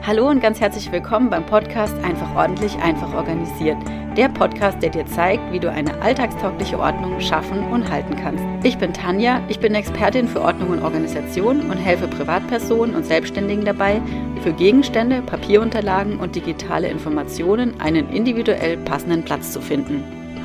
Hallo und ganz herzlich willkommen beim Podcast Einfach ordentlich, einfach organisiert. Der Podcast, der dir zeigt, wie du eine alltagstaugliche Ordnung schaffen und halten kannst. Ich bin Tanja, ich bin Expertin für Ordnung und Organisation und helfe Privatpersonen und Selbstständigen dabei, für Gegenstände, Papierunterlagen und digitale Informationen einen individuell passenden Platz zu finden.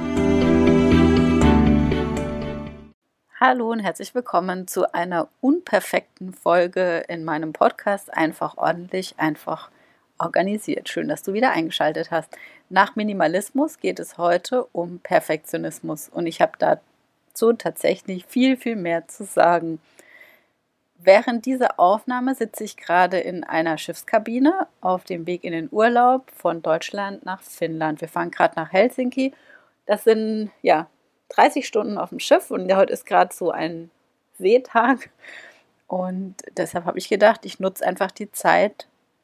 Hallo und herzlich willkommen zu einer unperfekten Folge in meinem Podcast Einfach ordentlich, einfach organisiert. Schön, dass du wieder eingeschaltet hast. Nach Minimalismus geht es heute um Perfektionismus und ich habe dazu tatsächlich viel, viel mehr zu sagen. Während dieser Aufnahme sitze ich gerade in einer Schiffskabine auf dem Weg in den Urlaub von Deutschland nach Finnland. Wir fahren gerade nach Helsinki. Das sind 30 Stunden auf dem Schiff und heute ist gerade so ein Seetag und deshalb habe ich gedacht, ich nutze einfach die Zeit,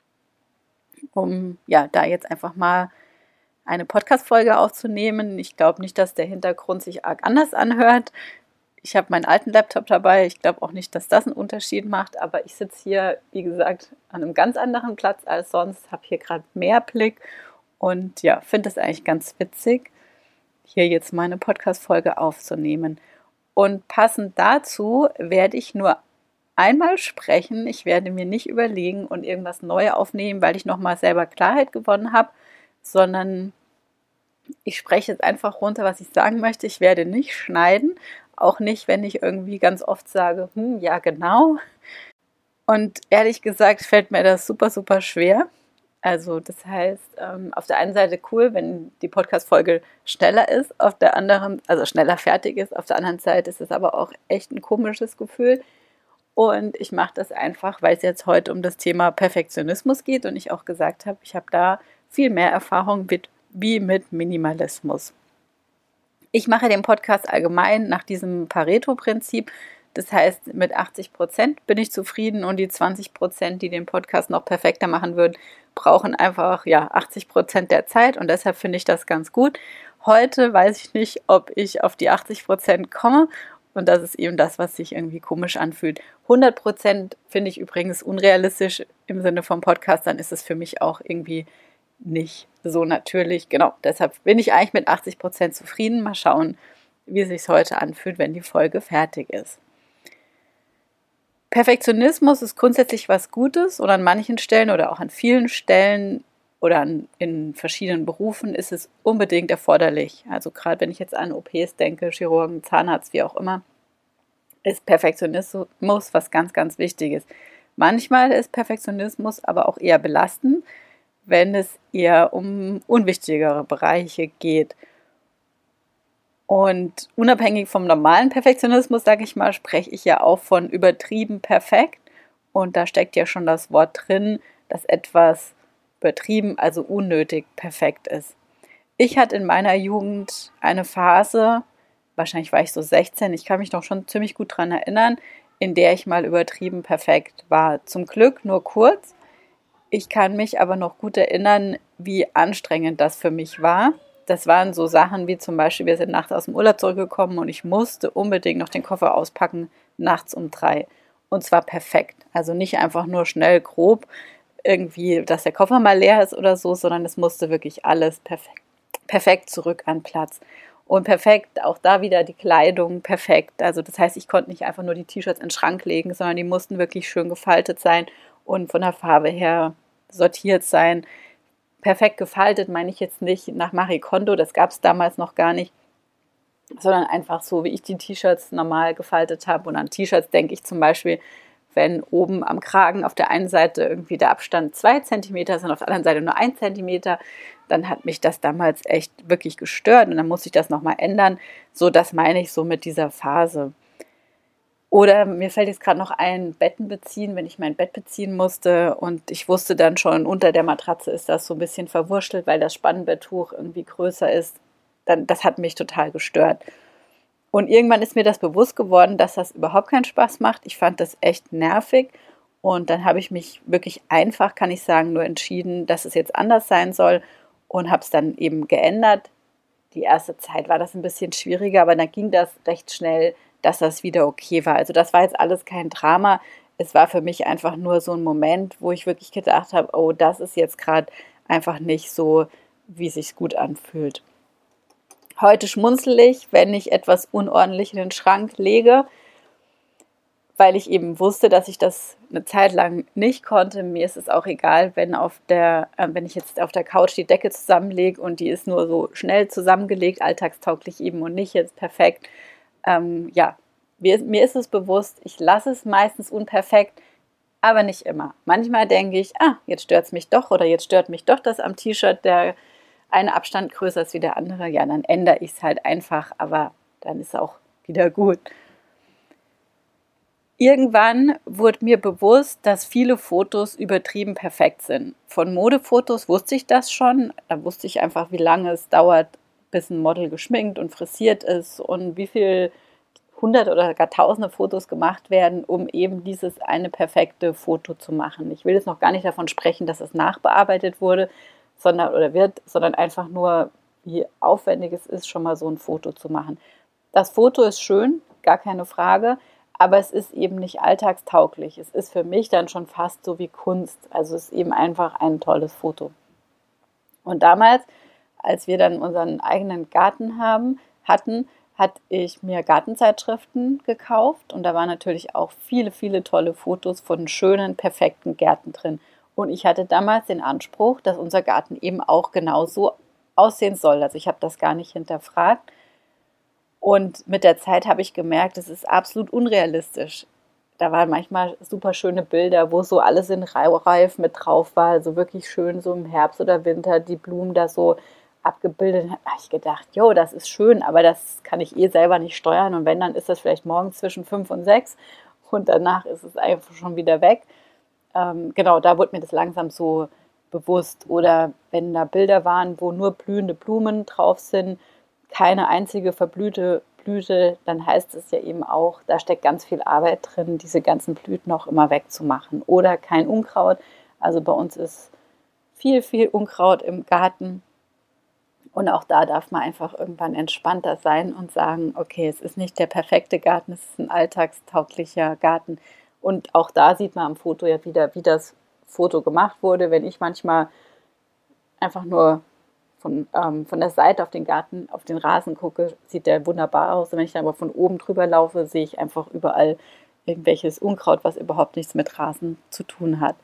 um da jetzt einfach mal eine Podcast-Folge aufzunehmen. Ich glaube nicht, dass der Hintergrund sich arg anders anhört. Ich habe meinen alten Laptop dabei. Ich glaube auch nicht, dass das einen Unterschied macht, aber ich sitze hier, wie gesagt, an einem ganz anderen Platz als sonst, habe hier gerade mehr Blick und finde es eigentlich ganz witzig, hier jetzt meine Podcast-Folge aufzunehmen. Und passend dazu werde ich nur einmal sprechen. Ich werde mir nicht überlegen und irgendwas Neues aufnehmen, weil ich nochmal selber Klarheit gewonnen habe, sondern ich spreche jetzt einfach runter, was ich sagen möchte. Ich werde nicht schneiden, auch nicht, wenn ich irgendwie ganz oft sage, ja genau. Und ehrlich gesagt fällt mir das super, super schwer. Also das heißt, auf der einen Seite cool, wenn die Podcast-Folge schneller ist, auf der anderen, also schneller fertig ist, auf der anderen Seite ist es aber auch echt ein komisches Gefühl. Und ich mache das einfach, weil es jetzt heute um das Thema Perfektionismus geht und ich auch gesagt habe, ich habe da viel mehr Erfahrung wie mit Minimalismus. Ich mache den Podcast allgemein nach diesem Pareto-Prinzip. Das heißt, mit 80% bin ich zufrieden und die 20%, die den Podcast noch perfekter machen würden, brauchen einfach 80% der Zeit und deshalb finde ich das ganz gut. Heute weiß ich nicht, ob ich auf die 80% komme und das ist eben das, was sich irgendwie komisch anfühlt. 100% finde ich übrigens unrealistisch im Sinne vom Podcast, dann ist es für mich auch irgendwie nicht so natürlich. Genau, deshalb bin ich eigentlich mit 80% zufrieden. Mal schauen, wie es sich heute anfühlt, wenn die Folge fertig ist. Perfektionismus ist grundsätzlich was Gutes und an manchen Stellen oder auch an vielen Stellen oder in verschiedenen Berufen ist es unbedingt erforderlich. Also gerade wenn ich jetzt an OPs denke, Chirurgen, Zahnarzt, wie auch immer, ist Perfektionismus was ganz, ganz Wichtiges. Manchmal ist Perfektionismus aber auch eher belastend, wenn es eher um unwichtigere Bereiche geht. Und unabhängig vom normalen Perfektionismus, sage ich mal, spreche ich ja auch von übertrieben perfekt. Und da steckt ja schon das Wort drin, dass etwas übertrieben, also unnötig perfekt ist. Ich hatte in meiner Jugend eine Phase, wahrscheinlich war ich so 16, ich kann mich noch schon ziemlich gut daran erinnern, in der ich mal übertrieben perfekt war. Zum Glück nur kurz. Ich kann mich aber noch gut erinnern, wie anstrengend das für mich war. Das waren so Sachen wie zum Beispiel, wir sind nachts aus dem Urlaub zurückgekommen und ich musste unbedingt noch den Koffer auspacken, nachts um 3. Und zwar perfekt. Also nicht einfach nur schnell, grob, irgendwie, dass der Koffer mal leer ist oder so, sondern es musste wirklich alles perfekt zurück an Platz. Und perfekt, auch da wieder die Kleidung perfekt. Also das heißt, ich konnte nicht einfach nur die T-Shirts in den Schrank legen, sondern die mussten wirklich schön gefaltet sein und von der Farbe her sortiert sein. Perfekt gefaltet meine ich jetzt nicht nach Marie Kondo, das gab es damals noch gar nicht, sondern einfach so, wie ich die T-Shirts normal gefaltet habe. Und an T-Shirts denke ich zum Beispiel, wenn oben am Kragen auf der einen Seite irgendwie der Abstand 2 cm ist und auf der anderen Seite nur 1 cm, dann hat mich das damals echt wirklich gestört und dann musste ich das nochmal ändern. So, das meine ich so mit dieser Phase. Oder mir fällt jetzt gerade noch ein, Betten beziehen, wenn ich mein Bett beziehen musste und ich wusste dann schon, unter der Matratze ist das so ein bisschen verwurschtelt, weil das Spannbetttuch irgendwie größer ist. Das hat mich total gestört. Und irgendwann ist mir das bewusst geworden, dass das überhaupt keinen Spaß macht. Ich fand das echt nervig und dann habe ich mich wirklich einfach, kann ich sagen, nur entschieden, dass es jetzt anders sein soll und habe es dann eben geändert. Die erste Zeit war das ein bisschen schwieriger, aber dann ging das recht schnell, dass das wieder okay war. Also das war jetzt alles kein Drama. es war für mich einfach nur so ein Moment, wo ich wirklich gedacht habe, oh, das ist jetzt gerade einfach nicht so, wie es sich gut anfühlt. Heute schmunzel ich, wenn ich etwas unordentlich in den Schrank lege, weil ich eben wusste, dass ich das eine Zeit lang nicht konnte. Mir ist es auch egal, wenn ich jetzt auf der Couch die Decke zusammenlege und die ist nur so schnell zusammengelegt, alltagstauglich eben und nicht jetzt perfekt. Ja, mir ist es bewusst, ich lasse es meistens unperfekt, aber nicht immer. Manchmal denke ich, jetzt stört es mich doch oder jetzt stört mich doch, dass am T-Shirt der eine Abstand größer ist wie der andere. Ja, dann ändere ich es halt einfach, aber dann ist es auch wieder gut. Irgendwann wurde mir bewusst, dass viele Fotos übertrieben perfekt sind. Von Modefotos wusste ich das schon. Da wusste ich einfach, wie lange es dauert, bis ein Model geschminkt und frisiert ist und wie viel hundert oder gar tausende Fotos gemacht werden, um eben dieses eine perfekte Foto zu machen. Ich will jetzt noch gar nicht davon sprechen, dass es nachbearbeitet wurde, sondern einfach nur, wie aufwendig es ist, schon mal so ein Foto zu machen. Das Foto ist schön, gar keine Frage, aber es ist eben nicht alltagstauglich. Es ist für mich dann schon fast so wie Kunst. Also es ist eben einfach ein tolles Foto. Und damals, als wir dann unseren eigenen Garten hatten, hatte ich mir Gartenzeitschriften gekauft und da waren natürlich auch viele, viele tolle Fotos von schönen, perfekten Gärten drin. Und ich hatte damals den Anspruch, dass unser Garten eben auch genau so aussehen soll. Also ich habe das gar nicht hinterfragt. Und mit der Zeit habe ich gemerkt, es ist absolut unrealistisch. Da waren manchmal super schöne Bilder, wo so alles in Reif mit drauf war. Also wirklich schön so im Herbst oder Winter die Blumen da so abgebildet. Da habe ich gedacht, jo, das ist schön, aber das kann ich selber nicht steuern. Und wenn, dann ist das vielleicht morgens zwischen 5 und 6 und danach ist es einfach schon wieder weg. Genau, da wurde mir das langsam so bewusst. Oder wenn da Bilder waren, wo nur blühende Blumen drauf sind, keine einzige verblühte Blüte, dann heißt es ja eben auch, da steckt ganz viel Arbeit drin, diese ganzen Blüten auch immer wegzumachen. Oder kein Unkraut. Also bei uns ist viel, viel Unkraut im Garten. Und auch da darf man einfach irgendwann entspannter sein und sagen, okay, es ist nicht der perfekte Garten, es ist ein alltagstauglicher Garten. Und auch da sieht man am Foto ja wieder, wie das Foto gemacht wurde. Wenn ich manchmal einfach nur von der Seite auf den Garten, auf den Rasen gucke, sieht der wunderbar aus. Und wenn ich dann aber von oben drüber laufe, sehe ich einfach überall irgendwelches Unkraut, was überhaupt nichts mit Rasen zu tun hat.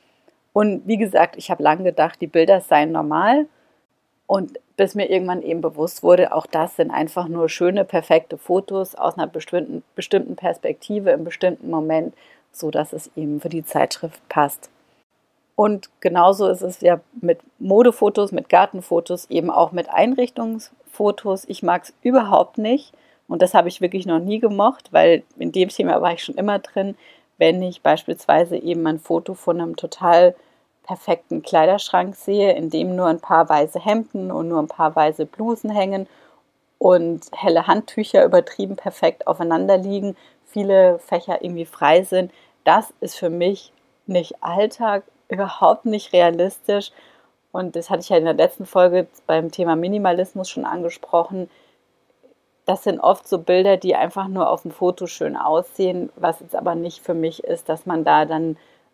Und wie gesagt, ich habe lange gedacht, die Bilder seien normal. Und bis mir irgendwann eben bewusst wurde, auch das sind einfach nur schöne, perfekte Fotos aus einer bestimmten Perspektive im bestimmten Moment, so dass es eben für die Zeitschrift passt. Und genauso ist es ja mit Modefotos, mit Gartenfotos, eben auch mit Einrichtungsfotos. Ich mag es überhaupt nicht und das habe ich wirklich noch nie gemocht, weil in dem Thema war ich schon immer drin, wenn ich beispielsweise eben ein Foto von einem total perfekten Kleiderschrank sehe, in dem nur ein paar weiße Hemden und nur ein paar weiße Blusen hängen und helle Handtücher übertrieben perfekt aufeinander liegen, viele Fächer irgendwie frei sind. Das ist für mich nicht Alltag, überhaupt nicht realistisch. Und das hatte ich ja in der letzten Folge beim Thema Minimalismus schon angesprochen. Das sind oft so Bilder, die einfach nur auf dem Foto schön aussehen, was jetzt aber nicht für mich ist, dass man da dann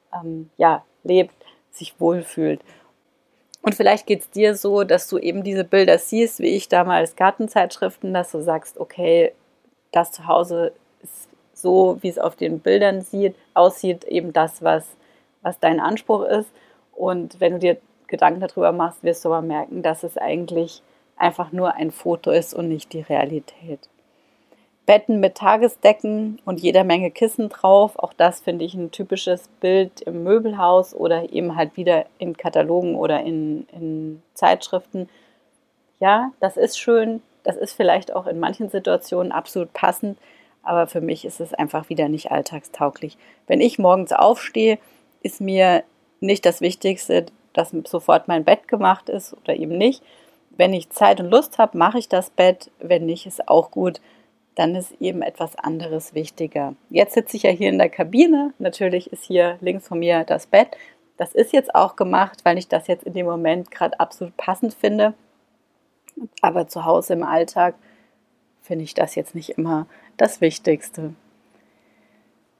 lebt, sich wohlfühlt. Und vielleicht geht es dir so, dass du eben diese Bilder siehst, wie ich damals Gartenzeitschriften, dass du sagst, okay, das zu Hause ist so, wie es auf den Bildern aussieht, eben das, was dein Anspruch ist. Und wenn du dir Gedanken darüber machst, wirst du aber merken, dass es eigentlich einfach nur ein Foto ist und nicht die Realität. Betten mit Tagesdecken und jeder Menge Kissen drauf. Auch das finde ich ein typisches Bild im Möbelhaus oder eben halt wieder in Katalogen oder in Zeitschriften. Ja, das ist schön. Das ist vielleicht auch in manchen Situationen absolut passend. Aber für mich ist es einfach wieder nicht alltagstauglich. Wenn ich morgens aufstehe, ist mir nicht das Wichtigste, dass sofort mein Bett gemacht ist oder eben nicht. Wenn ich Zeit und Lust habe, mache ich das Bett. Wenn nicht, ist auch gut. Dann ist eben etwas anderes wichtiger. Jetzt sitze ich ja hier in der Kabine. Natürlich ist hier links von mir das Bett. Das ist jetzt auch gemacht, weil ich das jetzt in dem Moment gerade absolut passend finde. Aber zu Hause im Alltag finde ich das jetzt nicht immer das Wichtigste.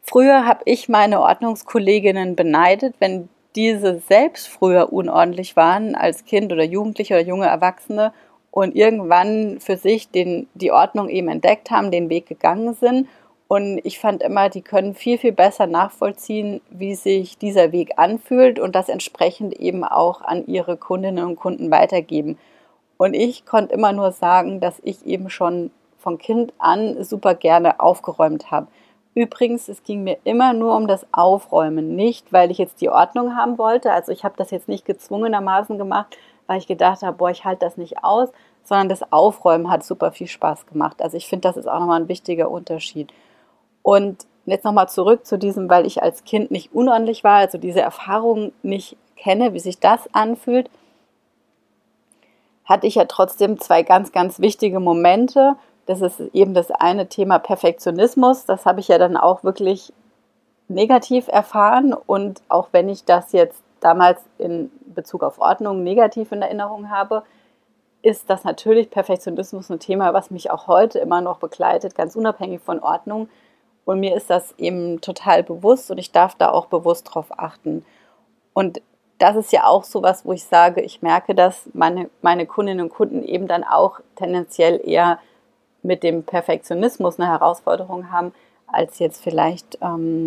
Früher habe ich meine Ordnungskolleginnen beneidet, wenn diese selbst früher unordentlich waren als Kind oder Jugendliche oder junge Erwachsene und irgendwann für sich die Ordnung eben entdeckt haben, den Weg gegangen sind. Und ich fand immer, die können viel, viel besser nachvollziehen, wie sich dieser Weg anfühlt und das entsprechend eben auch an ihre Kundinnen und Kunden weitergeben. Und ich konnte immer nur sagen, dass ich eben schon von Kind an super gerne aufgeräumt habe. Übrigens, es ging mir immer nur um das Aufräumen, nicht weil ich jetzt die Ordnung haben wollte. Also ich habe das jetzt nicht gezwungenermaßen gemacht, weil ich gedacht habe, boah, ich halte das nicht aus, sondern das Aufräumen hat super viel Spaß gemacht. Also ich finde, das ist auch nochmal ein wichtiger Unterschied. Und jetzt nochmal zurück zu diesem, weil ich als Kind nicht unordentlich war, also diese Erfahrung nicht kenne, wie sich das anfühlt, hatte ich ja trotzdem zwei ganz, ganz wichtige Momente. Das ist eben das eine Thema Perfektionismus. Das habe ich ja dann auch wirklich negativ erfahren. Und auch wenn ich das jetzt damals in Bezug auf Ordnung negativ in Erinnerung habe, ist das natürlich Perfektionismus ein Thema, was mich auch heute immer noch begleitet, ganz unabhängig von Ordnung. Und mir ist das eben total bewusst und ich darf da auch bewusst drauf achten. Und das ist ja auch so was, wo ich sage, ich merke, dass meine Kundinnen und Kunden eben dann auch tendenziell eher mit dem Perfektionismus eine Herausforderung haben, als jetzt vielleicht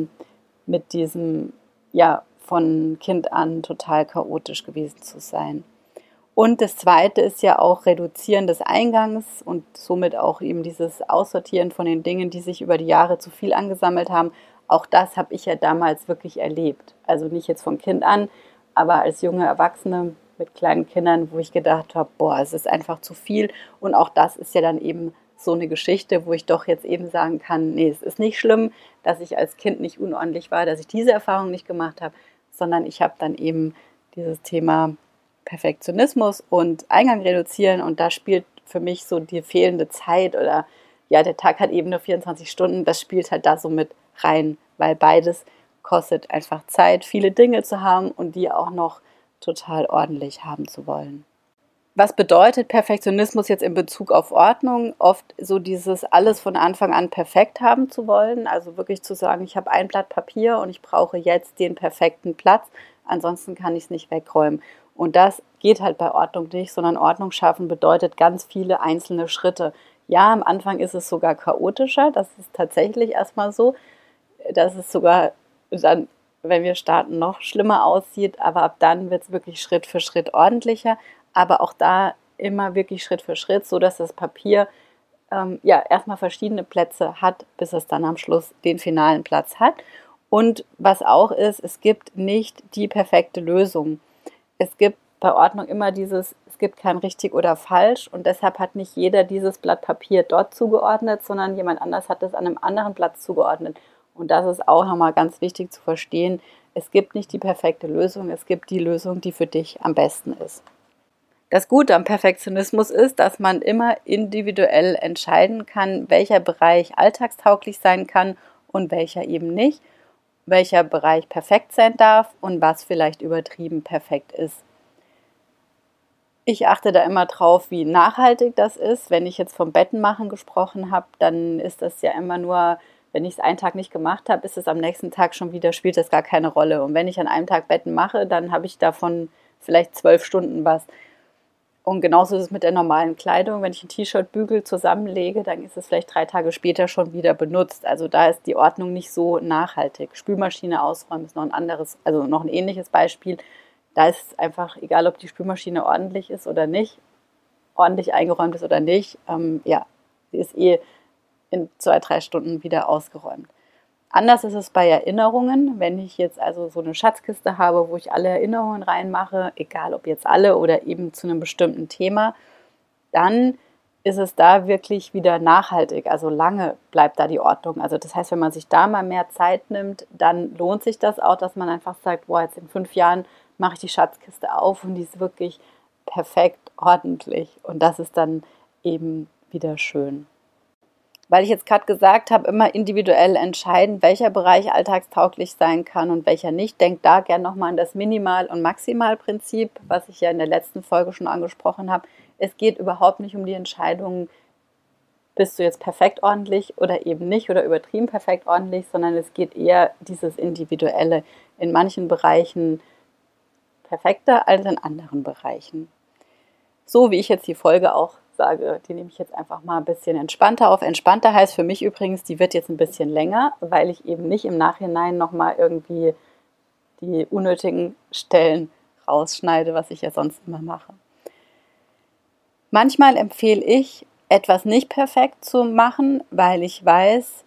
mit diesem, ja, von Kind an total chaotisch gewesen zu sein. Und das Zweite ist ja auch Reduzieren des Eingangs und somit auch eben dieses Aussortieren von den Dingen, die sich über die Jahre zu viel angesammelt haben. Auch das habe ich ja damals wirklich erlebt. Also nicht jetzt von Kind an, aber als junge Erwachsene mit kleinen Kindern, wo ich gedacht habe, boah, es ist einfach zu viel. Und auch das ist ja dann eben so eine Geschichte, wo ich doch jetzt eben sagen kann, nee, es ist nicht schlimm, dass ich als Kind nicht unordentlich war, dass ich diese Erfahrung nicht gemacht habe, sondern ich habe dann eben dieses Thema Perfektionismus und Eingang reduzieren und da spielt für mich so die fehlende Zeit oder ja, der Tag hat eben nur 24 Stunden, das spielt halt da so mit rein, weil beides kostet einfach Zeit, viele Dinge zu haben und die auch noch total ordentlich haben zu wollen. Was bedeutet Perfektionismus jetzt in Bezug auf Ordnung? Oft so dieses alles von Anfang an perfekt haben zu wollen, also wirklich zu sagen, ich habe ein Blatt Papier und ich brauche jetzt den perfekten Platz, ansonsten kann ich es nicht wegräumen. Und das geht halt bei Ordnung nicht, sondern Ordnung schaffen bedeutet ganz viele einzelne Schritte. Ja, am Anfang ist es sogar chaotischer, das ist tatsächlich erstmal so, dass es sogar dann, wenn wir starten, noch schlimmer aussieht, aber ab dann wird es wirklich Schritt für Schritt ordentlicher, aber auch da immer wirklich Schritt für Schritt, so dass das Papier ja erstmal verschiedene Plätze hat, bis es dann am Schluss den finalen Platz hat. Und was auch ist, es gibt nicht die perfekte Lösung. Es gibt bei Ordnung immer es gibt kein richtig oder falsch und deshalb hat nicht jeder dieses Blatt Papier dort zugeordnet, sondern jemand anders hat es an einem anderen Platz zugeordnet. Und das ist auch nochmal ganz wichtig zu verstehen. Es gibt nicht die perfekte Lösung, es gibt die Lösung, die für dich am besten ist. Das Gute am Perfektionismus ist, dass man immer individuell entscheiden kann, welcher Bereich alltagstauglich sein kann und welcher eben nicht, welcher Bereich perfekt sein darf und was vielleicht übertrieben perfekt ist. Ich achte da immer drauf, wie nachhaltig das ist. Wenn ich jetzt vom Bettenmachen gesprochen habe, dann ist das ja immer nur, wenn ich es einen Tag nicht gemacht habe, ist es am nächsten Tag schon wieder, spielt das gar keine Rolle. Und wenn ich an einem Tag Betten mache, dann habe ich davon vielleicht 12 Stunden was. Und genauso ist es mit der normalen Kleidung. Wenn ich ein T-Shirt bügel, zusammenlege, dann ist es vielleicht 3 Tage später schon wieder benutzt. Also da ist die Ordnung nicht so nachhaltig. Spülmaschine ausräumen ist noch ein anderes, also noch ein ähnliches Beispiel. Da ist es einfach egal, ob die Spülmaschine ordentlich ist oder nicht, ordentlich eingeräumt ist oder nicht. Ja, sie ist in 2, 3 Stunden wieder ausgeräumt. Anders ist es bei Erinnerungen. Wenn ich jetzt also so eine Schatzkiste habe, wo ich alle Erinnerungen reinmache, egal ob jetzt alle oder eben zu einem bestimmten Thema, dann ist es da wirklich wieder nachhaltig. Also lange bleibt da die Ordnung. Also das heißt, wenn man sich da mal mehr Zeit nimmt, dann lohnt sich das auch, dass man einfach sagt, boah, jetzt in 5 Jahren mache ich die Schatzkiste auf und die ist wirklich perfekt ordentlich. Und das ist dann eben wieder schön. Weil ich jetzt gerade gesagt habe, immer individuell entscheiden, welcher Bereich alltagstauglich sein kann und welcher nicht. Denkt da gerne nochmal an das Minimal- und Maximalprinzip, was ich ja in der letzten Folge schon angesprochen habe. Es geht überhaupt nicht um die Entscheidung, bist du jetzt perfekt ordentlich oder eben nicht oder übertrieben perfekt ordentlich, sondern es geht eher dieses Individuelle, in manchen Bereichen perfekter als in anderen Bereichen. So wie ich jetzt die Folge auch sage, die nehme ich jetzt einfach mal ein bisschen entspannter auf. Entspannter heißt für mich übrigens, die wird jetzt ein bisschen länger, weil ich eben nicht im Nachhinein nochmal irgendwie die unnötigen Stellen rausschneide, was ich ja sonst immer mache. Manchmal empfehle ich, etwas nicht perfekt zu machen, weil ich weiß,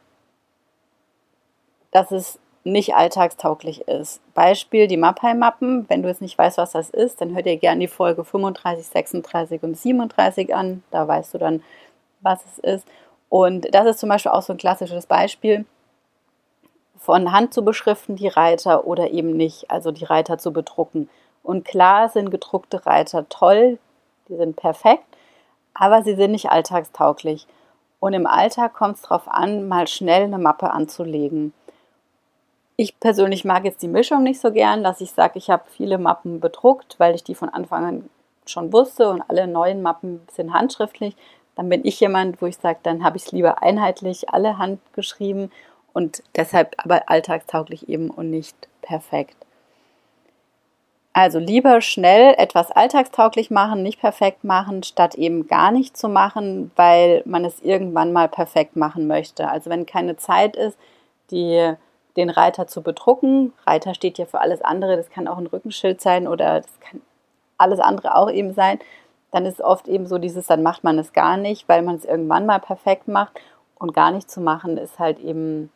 dass es nicht alltagstauglich ist. Beispiel die Mapei-Mappen. Wenn du jetzt nicht weißt, was das ist, dann hör dir gerne die Folge 35, 36 und 37 an. Da weißt du dann, was es ist. Und das ist zum Beispiel auch so ein klassisches Beispiel, von Hand zu beschriften, die Reiter oder eben nicht, also die Reiter zu bedrucken. Und klar sind gedruckte Reiter toll, die sind perfekt, aber sie sind nicht alltagstauglich. Und im Alltag kommt es darauf an, mal schnell eine Mappe anzulegen. Ich persönlich mag jetzt die Mischung nicht so gern, dass ich sage, ich habe viele Mappen bedruckt, weil ich die von Anfang an schon wusste und alle neuen Mappen sind handschriftlich. Dann bin ich jemand, wo ich sage, dann habe ich es lieber einheitlich, alle handgeschrieben und deshalb aber alltagstauglich eben und nicht perfekt. Also lieber schnell etwas alltagstauglich machen, nicht perfekt machen, statt eben gar nicht zu machen, weil man es irgendwann mal perfekt machen möchte. Also wenn keine Zeit ist, den Reiter zu bedrucken, Reiter steht ja für alles andere, das kann auch ein Rückenschild sein oder das kann alles andere auch eben sein, dann ist oft eben so dann macht man es gar nicht, weil man es irgendwann mal perfekt macht und gar nicht zu machen ist halt eben,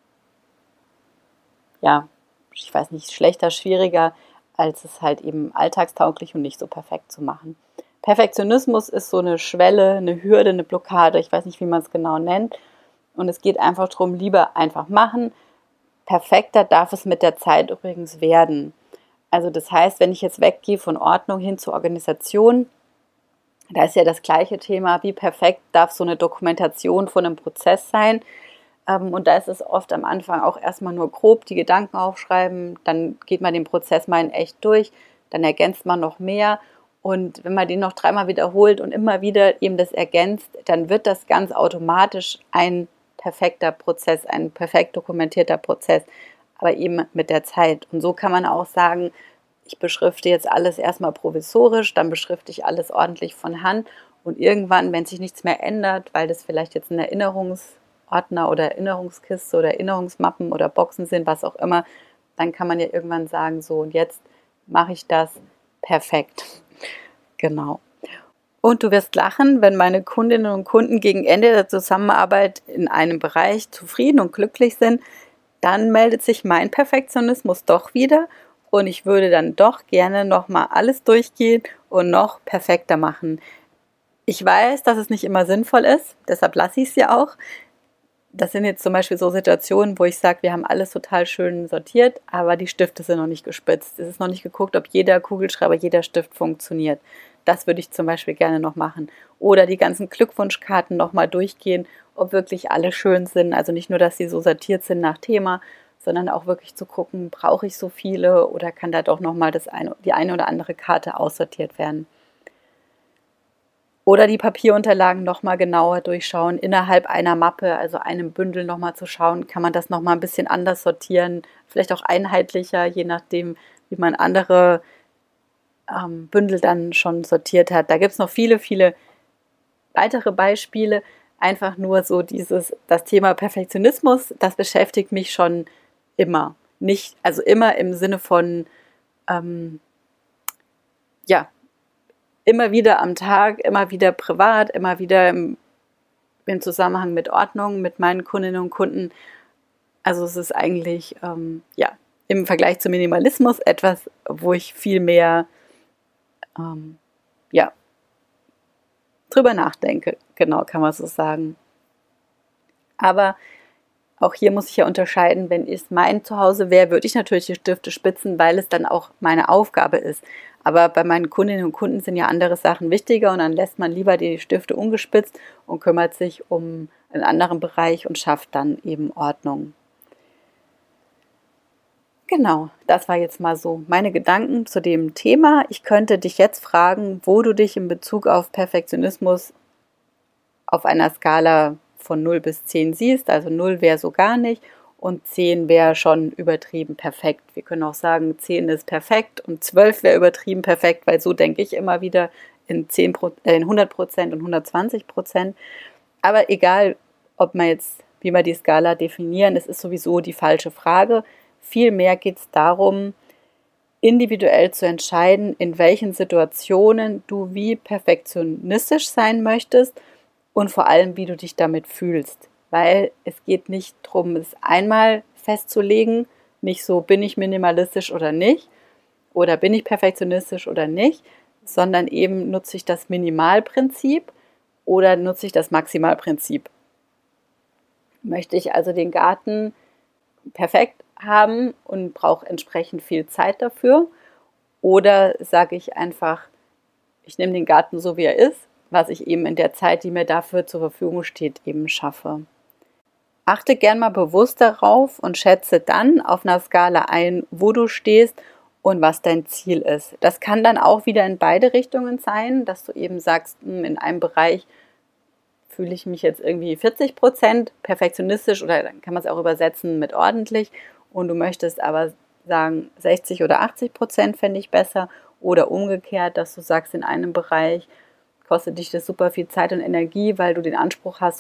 ja, ich weiß nicht, schlechter, schwieriger, als es halt eben alltagstauglich und nicht so perfekt zu machen. Perfektionismus ist so eine Schwelle, eine Hürde, eine Blockade, ich weiß nicht, wie man es genau nennt. Und es geht einfach darum, lieber einfach machen. Perfekter darf es mit der Zeit übrigens werden. Also das heißt, wenn ich jetzt weggehe von Ordnung hin zur Organisation, da ist ja das gleiche Thema, wie perfekt darf so eine Dokumentation von einem Prozess sein. Und da ist es oft am Anfang auch erstmal nur grob die Gedanken aufschreiben, dann geht man den Prozess mal in echt durch, dann ergänzt man noch mehr und wenn man den noch dreimal wiederholt und immer wieder eben das ergänzt, dann wird das ganz automatisch ein perfekter Prozess, ein perfekt dokumentierter Prozess, aber eben mit der Zeit. Und so kann man auch sagen, ich beschrifte jetzt alles erstmal provisorisch, dann beschrifte ich alles ordentlich von Hand und irgendwann, wenn sich nichts mehr ändert, weil das vielleicht jetzt ein Erinnerungsordner oder Erinnerungskiste oder Erinnerungsmappen oder Boxen sind, was auch immer, dann kann man ja irgendwann sagen, so und jetzt mache ich das perfekt. Genau. Und du wirst lachen, wenn meine Kundinnen und Kunden gegen Ende der Zusammenarbeit in einem Bereich zufrieden und glücklich sind, dann meldet sich mein Perfektionismus doch wieder und ich würde dann doch gerne nochmal alles durchgehen und noch perfekter machen. Ich weiß, dass es nicht immer sinnvoll ist, deshalb lasse ich es ja auch. Das sind jetzt zum Beispiel so Situationen, wo ich sage, wir haben alles total schön sortiert, aber die Stifte sind noch nicht gespitzt. Es ist noch nicht geguckt, ob jeder Kugelschreiber, jeder Stift funktioniert. Das würde ich zum Beispiel gerne noch machen. Oder die ganzen Glückwunschkarten nochmal durchgehen, ob wirklich alle schön sind. Also nicht nur, dass sie so sortiert sind nach Thema, sondern auch wirklich zu gucken, brauche ich so viele oder kann da doch nochmal die eine oder andere Karte aussortiert werden. Oder die Papierunterlagen nochmal genauer durchschauen, innerhalb einer Mappe, also einem Bündel nochmal zu schauen, kann man das nochmal ein bisschen anders sortieren, vielleicht auch einheitlicher, je nachdem, wie man andere Bündel dann schon sortiert hat. Da gibt es noch viele, viele weitere Beispiele. Einfach nur so das Thema Perfektionismus, das beschäftigt mich schon immer. Nicht, also immer im Sinne von, immer wieder am Tag, immer wieder privat, immer wieder im Zusammenhang mit Ordnung, mit meinen Kundinnen und Kunden. Also es ist eigentlich, im Vergleich zum Minimalismus etwas, wo ich viel mehr, drüber nachdenke. Genau, kann man so sagen. Aber auch hier muss ich ja unterscheiden, wenn es mein Zuhause wäre, würde ich natürlich die Stifte spitzen, weil es dann auch meine Aufgabe ist. Aber bei meinen Kundinnen und Kunden sind ja andere Sachen wichtiger und dann lässt man lieber die Stifte ungespitzt und kümmert sich um einen anderen Bereich und schafft dann eben Ordnung. Genau, das war jetzt mal so meine Gedanken zu dem Thema. Ich könnte dich jetzt fragen, wo du dich in Bezug auf Perfektionismus auf einer Skala von 0 bis 10 siehst. Also 0 wäre so gar nicht und 10 wäre schon übertrieben perfekt. Wir können auch sagen, 10 ist perfekt und 12 wäre übertrieben perfekt, weil so denke ich immer wieder in 100% und 120%. Aber egal, ob man jetzt, wie wir die Skala definieren, es ist sowieso die falsche Frage. Vielmehr geht es darum, individuell zu entscheiden, in welchen Situationen du wie perfektionistisch sein möchtest und vor allem, wie du dich damit fühlst. Weil es geht nicht darum, es einmal festzulegen, nicht so, bin ich minimalistisch oder nicht, oder bin ich perfektionistisch oder nicht, sondern eben nutze ich das Minimalprinzip oder nutze ich das Maximalprinzip. Möchte ich also den Garten perfekt haben und brauche entsprechend viel Zeit dafür? Oder sage ich einfach, ich nehme den Garten so, wie er ist, was ich eben in der Zeit, die mir dafür zur Verfügung steht, eben schaffe. Achte gern mal bewusst darauf und schätze dann auf einer Skala ein, wo du stehst und was dein Ziel ist. Das kann dann auch wieder in beide Richtungen sein, dass du eben sagst, in einem Bereich fühle ich mich jetzt irgendwie 40% perfektionistisch oder dann kann man es auch übersetzen mit ordentlich und du möchtest aber sagen 60 oder 80% fände ich besser oder umgekehrt, dass du sagst, in einem Bereich kostet dich das super viel Zeit und Energie, weil du den Anspruch hast,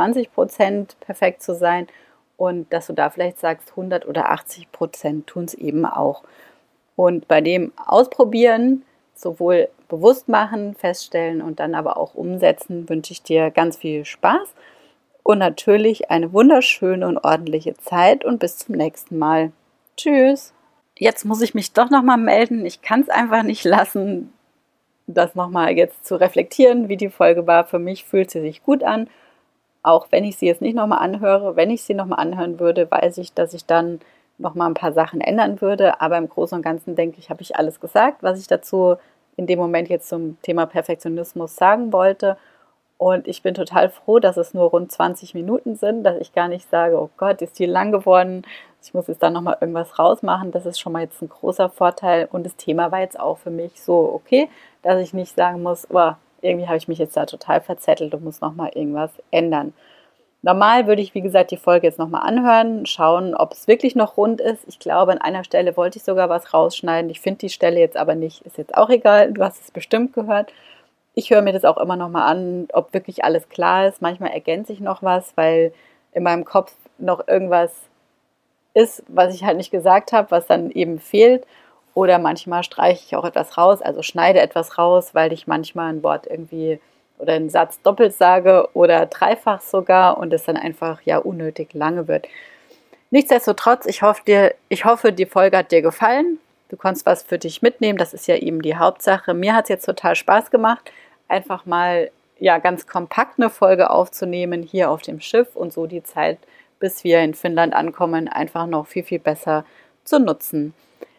120% perfekt zu sein und dass du da vielleicht sagst, 100 oder 80% tun es eben auch. Und bei dem Ausprobieren, sowohl bewusst machen, feststellen und dann aber auch umsetzen, wünsche ich dir ganz viel Spaß und natürlich eine wunderschöne und ordentliche Zeit und bis zum nächsten Mal. Tschüss! Jetzt muss ich mich doch nochmal melden. Ich kann es einfach nicht lassen, das nochmal jetzt zu reflektieren, wie die Folge war. Für mich fühlt sie sich gut an, auch wenn ich sie jetzt nicht nochmal anhöre. Wenn ich sie nochmal anhören würde, weiß ich, dass ich dann nochmal ein paar Sachen ändern würde. Aber im Großen und Ganzen denke ich, habe ich alles gesagt, was ich dazu in dem Moment jetzt zum Thema Perfektionismus sagen wollte. Und ich bin total froh, dass es nur rund 20 Minuten sind, dass ich gar nicht sage, oh Gott, ist die lang geworden, ich muss jetzt dann nochmal irgendwas rausmachen. Das ist schon mal jetzt ein großer Vorteil. Und das Thema war jetzt auch für mich so okay, dass ich nicht sagen muss, oh, irgendwie habe ich mich jetzt da total verzettelt und muss nochmal irgendwas ändern. Normal würde ich, wie gesagt, die Folge jetzt nochmal anhören, schauen, ob es wirklich noch rund ist. Ich glaube, an einer Stelle wollte ich sogar was rausschneiden. Ich finde die Stelle jetzt aber nicht. Ist jetzt auch egal, du hast es bestimmt gehört. Ich höre mir das auch immer nochmal an, ob wirklich alles klar ist. Manchmal ergänze ich noch was, weil in meinem Kopf noch irgendwas ist, was ich halt nicht gesagt habe, was dann eben fehlt. Oder manchmal streiche ich auch etwas raus, also schneide etwas raus, weil ich manchmal ein Wort irgendwie oder einen Satz doppelt sage oder dreifach sogar und es dann einfach ja unnötig lange wird. Nichtsdestotrotz, ich hoffe, die Folge hat dir gefallen. Du konntest was für dich mitnehmen, das ist ja eben die Hauptsache. Mir hat es jetzt total Spaß gemacht, einfach mal ja ganz kompakt eine Folge aufzunehmen hier auf dem Schiff und so die Zeit, bis wir in Finnland ankommen, einfach noch viel, viel besser zu nutzen.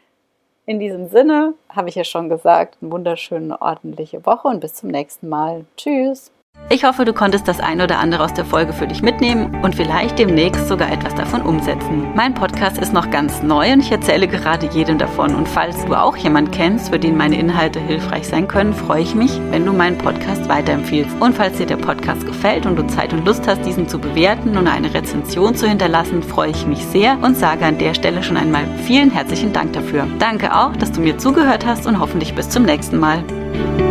In diesem Sinne, habe ich ja schon gesagt, eine wunderschöne, ordentliche Woche und bis zum nächsten Mal. Tschüss! Ich hoffe, du konntest das ein oder andere aus der Folge für dich mitnehmen und vielleicht demnächst sogar etwas davon umsetzen. Mein Podcast ist noch ganz neu und ich erzähle gerade jedem davon. Und falls du auch jemanden kennst, für den meine Inhalte hilfreich sein können, freue ich mich, wenn du meinen Podcast weiterempfiehlst. Und falls dir der Podcast gefällt und du Zeit und Lust hast, diesen zu bewerten und eine Rezension zu hinterlassen, freue ich mich sehr und sage an der Stelle schon einmal vielen herzlichen Dank dafür. Danke auch, dass du mir zugehört hast und hoffentlich bis zum nächsten Mal.